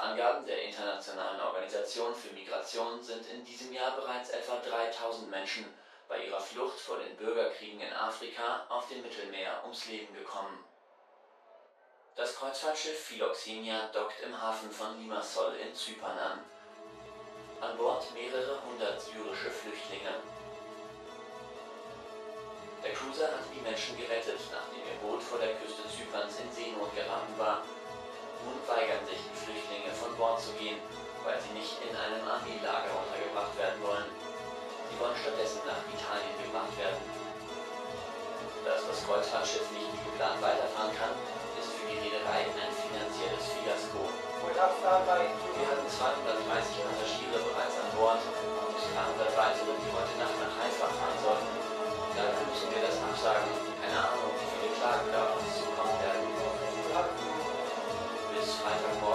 Angaben der Internationalen Organisation für Migration sind in diesem Jahr bereits etwa 3000 Menschen bei ihrer Flucht vor den Bürgerkriegen in Afrika auf dem Mittelmeer ums Leben gekommen. Das Kreuzfahrtschiff Philoxenia dockt im Hafen von Limassol in Zypern an. An Bord mehrere hundert syrische Flüchtlinge. Der Cruiser hatte die Menschen gerettet, nachdem ihr Boot vor der Küste Zyperns in Seenot geraten war. Nun weigern sich die Flüchtlinge von Bord zu gehen, weil sie nicht in einem Armeelager untergebracht werden wollen. Sie wollen stattdessen nach Italien gebracht werden. Dass das Kreuzfahrtschiff nicht wie geplant weiterfahren kann, ist für die Reederei ein finanzielles Fiasko. Wir hatten 230 Passagiere bereits an Bord und 300 weitere, die heute Nacht nach Haifa fahren sollten. Daher müssen wir das absagen. Keine Ahnung, wie viele Klagen da auf uns zukommen werden. Bis Freitagmorgen